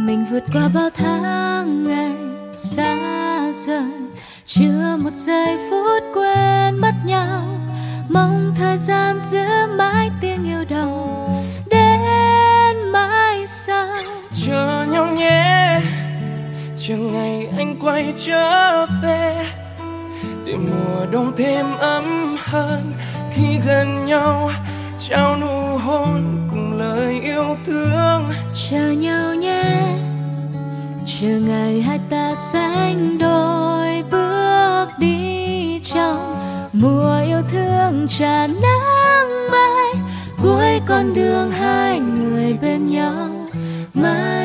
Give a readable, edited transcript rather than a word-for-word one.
Mình vượt qua bao tháng ngày xa rời, chưa một giây phút quên mất nhau. Mong thời gian giữ mãi tiếng yêu đầu đến mãi sau. Chờ nhau nhé, chờ ngày anh quay trở về, để mùa đông thêm ấm hơn. Khi gần nhau trao nụ hôn cùng lời yêu thương. Chờ nhau nhé, chờ ngày hai ta sánh đôi bước đi trong mùa yêu thương tràn nắng mai. Cuối con đường hai người bên nhau mãi